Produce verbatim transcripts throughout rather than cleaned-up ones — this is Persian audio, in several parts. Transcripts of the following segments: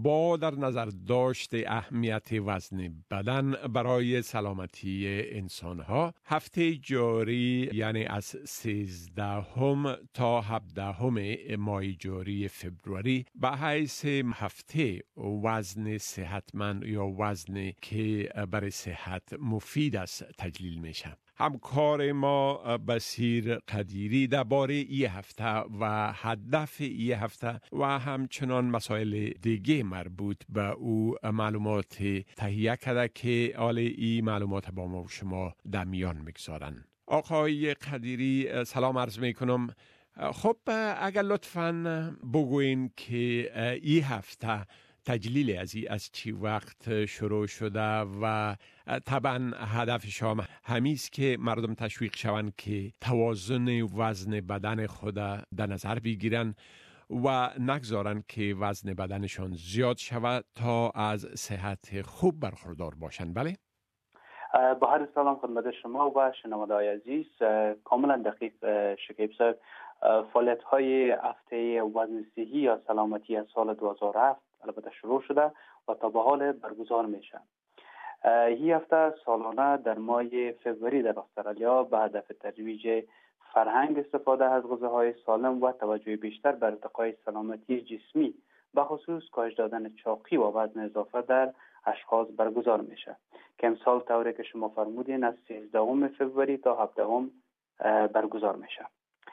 با در نظر داشت اهمیت وزن بدن برای سلامتی انسانها، هفته جاری یعنی از سیزدهم تا هفدهم ماه جاری فبروری به حیث هفته وزن صحتمند یا وزن که برای صحت مفید است تجلیل میشه. همکار ما بصیر قدیری درباره این هفته و هدف این هفته و همچنان مسائل دیگه مربوط به او معلومات تهیه کرده که حال این معلومات با ما و شما در میان میگذارن. آقای قدیری سلام عرض میکنم. خب اگر لطفاً بگوین که این هفته تجلیل از این از چی وقت شروع شده و طبعا هدف شما همیست که مردم تشویق شوند که توازن وزن بدن خود در نظر بگیرن و نگذارن که وزن بدنشان زیاد شود تا از صحت خوب برخوردار باشند. بله؟ با هر سلام خدمت شما و شنونده‌های عزیز. کاملا دقیق شکیب صاحب، فعالیت های هفته وزن صحی یا سلامتی از سال دو هزار و هفت البته شروع شده و تا به حال برگزار میشه. این هفته سالانه در ماه فوریه در استرالیا به هدف ترویج فرهنگ استفاده از غذاهای سالم و توجه بیشتر بر ارتقای سلامتی جسمی به خصوص کاهش دادن چاقی و وزن اضافه در اشخاص برگزار میشه که امسال طوری که شما فرمودین از سیزدهم فوریه تا هفدهم برگزار میشه.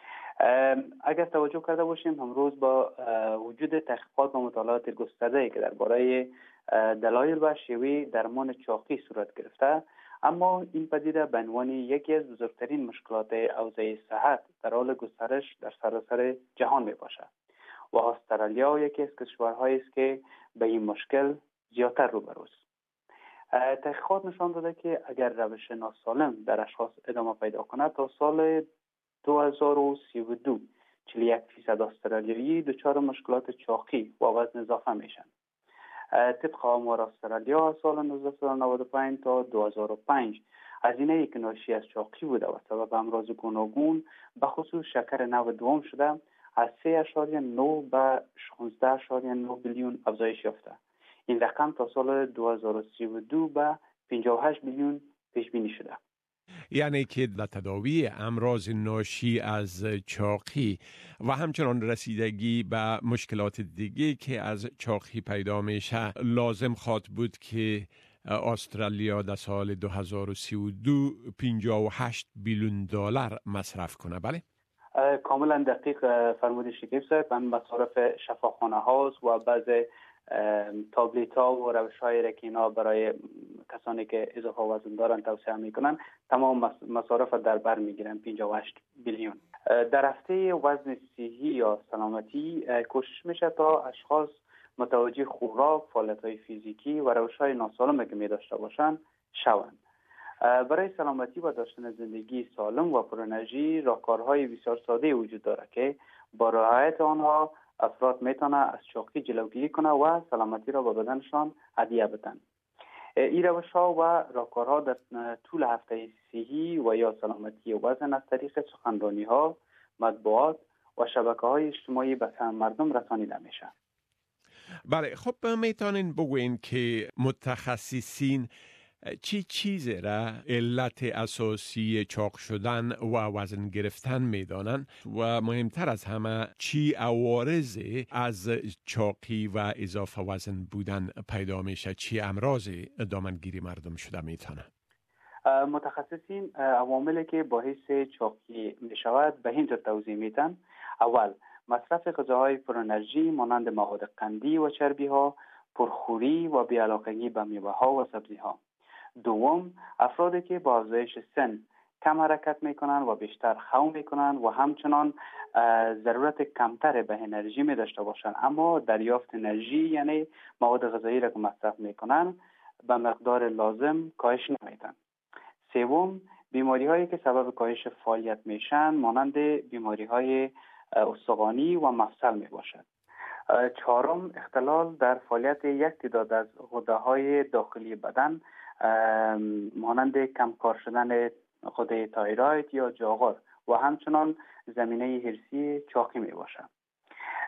اگر توجه کرده باشیم امروز با وجود تحقیقات و مطالعات گسترده‌ای که درباره دلایل و شیوه درمان چاقی صورت گرفته، اما این پدیده به عنوان یکی از بزرگترین مشکلات حوزه صحت در حال گسترش در سراسر جهان می باشد و استرالیا یکی از کشورهایی است که به این مشکل زیادتر روبروست. تحقیقات نشان داده که اگر روش ناسالم در اشخاص ادامه پیدا کند تا سال دو هزار و سی و دو چهل و یک فیصد استرالیایی دچار مشکلات چاقی و وزن اضافه میشن. طبق آمار استرالیا از سال نوزده نود و پنج تا دو هزار و پنج هزینه‌ای که ناشی از چاقی بوده و سبب امراض گوناگون به خصوص شکر نوع دوم شده از سه اشاریه نه به شانزده اشاریه نه بیلیون افزایش یافته. این رقم تا سال دو هزار و سی و دو به پنجاه و هشت بیلیون پیش بینی شده. یعنی که در تداوی امراض ناشی از چاقی و همچنان رسیدگی به مشکلات دیگه که از چاقی پیدا میشه لازم خواد بود که استرالیا در سال دو هزار و سی و دو پنجاه و هشت بیلیون دلار مصرف کنه. بله؟ کاملا دقیق فرمودید شکیب صاحب. من مصارف شفاخانه هاست و بعض تابلیت ها و روش های رکینا برای کسانی که اضافه وزن دارن توصیه میکنن تمام مصارف در بر میگیرن پنجاه و هشت بیلیون. در هفته وزن صحی یا سلامتی کوشش میشه تا اشخاص متوجه خوراک، فعالیت های فیزیکی و روش های ناسالم که می داشته باشند شوند. برای سلامتی و داشتن زندگی سالم و پر انرژی راهکارهای بسیار ساده وجود داره که با رعایت آنها افراد میتونه از چاقی جلوگیری کنه و سلامتی را به بدنشان هدیه بدن. این روش‌ها و راهکارها در طول هفته صحی و یا سلامتی وزن از طریق سخنرانی‌ها، مطبوعات و شبکه‌های اجتماعی به مردم رسانیده میشه. بله، خب میتونین بگوین که متخصصین چی چیزی را علت اساسی چاق شدن و وزن گرفتن میدانند و مهمتر از همه چی عوارض از چاقی و اضافه وزن بودن پیدا میشه، چی امراض دامنگیری مردم شده میتونه؟ متخصصین عواملی که باعث چاقی میشود به این طور توضیح میدن. اول، مصرف غذاهای پر انرژی مانند مواد قندی و چربی ها، پرخوری و بی‌علاقگی به میوه ها و سبزی ها. دوم، افرادی که با افزایش سن کم حرکت میکنن و بیشتر خو میکنن و همچنان ضرورت کمتر به انرژی می داشته باشن اما دریافت انرژی یعنی مواد غذایی را که مصرف میکنن به مقدار لازم کاهش نمیدن. سوم، بیماری هایی که سبب کاهش فعالیت میشن مانند بیماری های استخوانی و مفصل می باشد. چهارم، اختلال در فعالیت یک تعداد از غده های داخلی بدن مانند کم کار شدن غده تایروید یا جاغور و همچنان زمینه حرصی چاقی می باشد.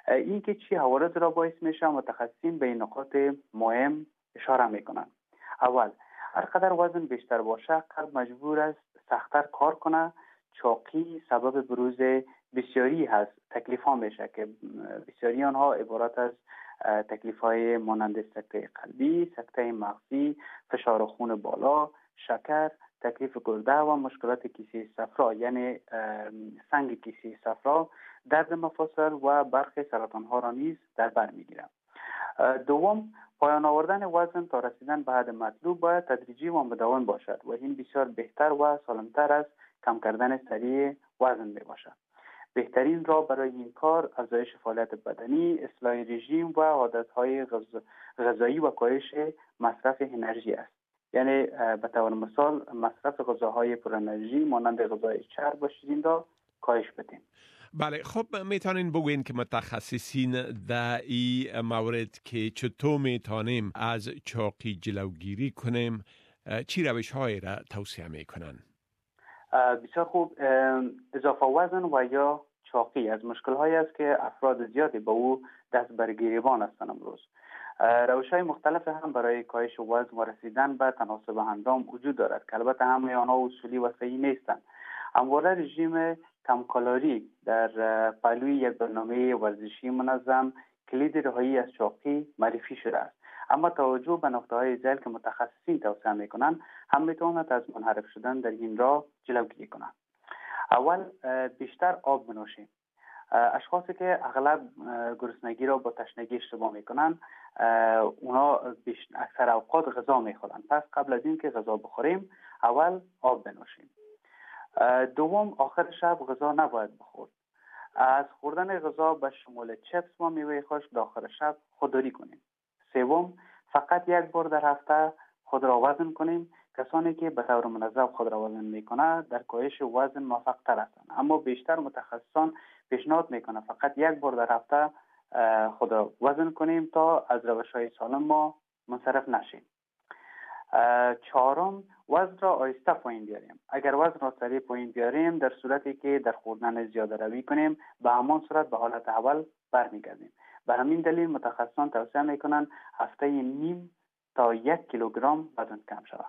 این که چی حوادث را باعث میشه، متخصصین به این نقاط مهم اشاره میکنن. اول، هر قدر وزن بیشتر باشه قلب مجبور است سختتر کار کنه. چاقی سبب بروز بسیاری هست تکلیف ها میشه که بسیاری آنها عبارت از تکلیف های مانند سکته قلبی، سکته مغزی، فشار خون بالا، شکر، تکلیف گرده و مشکلات کیسه صفرا یعنی سنگ کیسه صفرا، درد مفاصل و برخی سرطان ها را نیز در بر میگیرد. دوم، پایان آوردن وزن تا رسیدن به حد مطلوب باید تدریجی و مداوم باشد و این بسیار بهتر و سالمتر از کم کردن سریع وزن می باشد. بهترین راه برای این کار افزایش فعالیت بدنی، اصلاح رژیم و عادت‌های غذایی و کاهش مصرف انرژی است. یعنی به طور مثال مصرف غذاهای پر انرژی مانند غذای چرب و شیرین را کاهش بدیم. بله، خب میتونین بگوین که متخصصین در این مورد که چطور میتونیم از چاقی جلوگیری کنیم چی روش هایی را توصیه میکنن؟ بسیار خوب. اضافه وزن و یا چاقی از مشکل هایی است که افراد زیادی به او دست بر گریبان هستند امروز. روش های مختلف هم برای کاهش وزن و رسیدن به تناسب اندام وجود دارد که البته همه آنها اصولی و صحیح نیستند. همواره رژیم کم کالری در پهلوی یک برنامه ورزشی منظم کلید رهایی از چاقی معرفی شده است. اما توجه به نقطه‌های ضعف که متخصصین توصیه می‌کنند هم می‌تواند از منحرف شدن در این راه جلوگیری کند. اول، بیشتر آب بنوشیم. اشخاصی که اغلب گرسنگی را با تشنگی اشتباه می‌کنند، اونا اکثر اوقات غذا می‌خورند. پس قبل از اینکه غذا بخوریم اول آب بنوشیم. دوم، آخر شب غذا نباید بخورد. از خوردن غذا به شمول چپس و میوه خشک در آخر شب خودداری کنیم. سوم، فقط یک بار در هفته خود را وزن کنیم. کسانی که به طور منظم خود را وزن میکنه در کاهش وزن موفق تر هستند، اما بیشتر متخصصان پیشنهاد میکنه فقط یک بار در هفته خود را وزن کنیم تا از روش‌های سالم ما منصرف نشیم. چهارم، وزن را آهسته پایین بیاریم. اگر وزن را سریع پایین بیاریم در صورتی که در خوردن زیاده روی کنیم به همان صورت به حالت اول برمیگردیم. به همین دلیل متخصصان توصیه میکنند هفته نیم تا یک کیلوگرم وزن کم شود.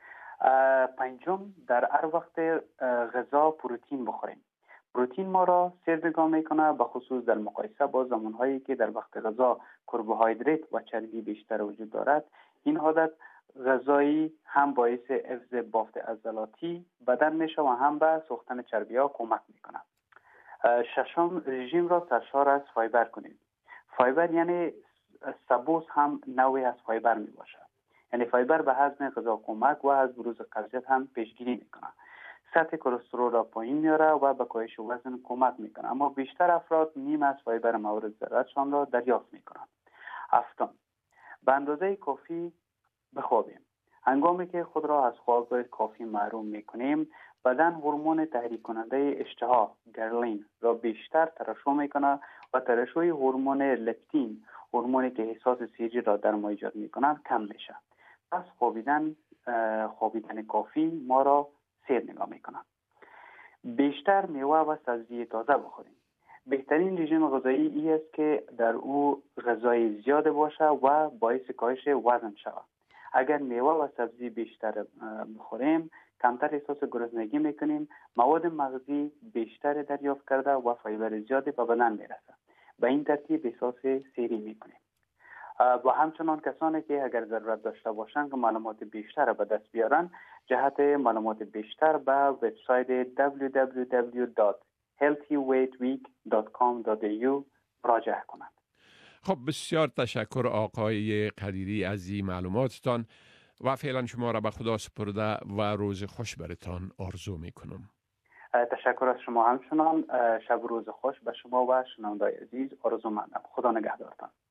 پنجم، در هر وقت غذا پروتئین بخوریم. پروتئین ما را سیرگاه میکنه، به خصوص در مقایسه با زمانهایی که در وقت غذا کربوهیدرات و چربی بیشتر وجود دارد. این عادت غذایی هم باعث حفظ بافت عضلاتی بدن میشه و هم به سوختن چربی ها کمک میکنه. ششم، رژیم را سرشار از فایبر کنید. فایبر یعنی سبوس هم نوعی از فایبر می باشه. یعنی فایبر به هضم غذا کمک و از بروز قبضیت هم پیشگیری میکنه. سطح کلسترول را پایین میاره و به کاهش وزن کمک میکنه، اما بیشتر افراد نیم از فایبر مورد ضرورتشان را دریافت میکنند. هفتم، به اندازه کافی بخوابیم. هنگامی که خود را از خواب کافی محروم میکنیم بدن هورمون تحریک کننده اشتها گرلین را بیشتر ترشح میکنه و ترشح هورمون لپتین، هورمونی که احساس سیری را در ما ایجاد میکنه، کم میشه. پس خوابیدن خوابیدن کافی ما را سیر نگاه میکنه. بیشتر میوه و سبزی تازه بخوریم. بهترین رژیم غذایی ای است که در او غذای زیاد باشه و باعث کاهش وزن شود. اگر میوه و سبزی بیشتر بخوریم کمتر احساس گرسنگی میکنیم، مواد مغزی بیشتر دریافت کرده و فایبر زیادی به بدن میرسه. به این ترتیب احساس سیری میکنیم. و همچنان کسانی که اگر ضرورت داشته باشند که معلومات بیشتر به دست بیارن، جهت معلومات بیشتر به وبسایت دبلیو دبلیو دبلیو دات هلتی ویت ویک دات کام دات ای یو مراجعه کنند. خب بسیار تشکر آقای قدیری از این معلوماتتان و فعلا شما را به خدا سپرده و روز خوش برتان آرزو میکنم. تشکر از شما همچنان. شب روز خوش به شما و شنوندگان عزیز آرزو مندم. خدا نگهدارتان.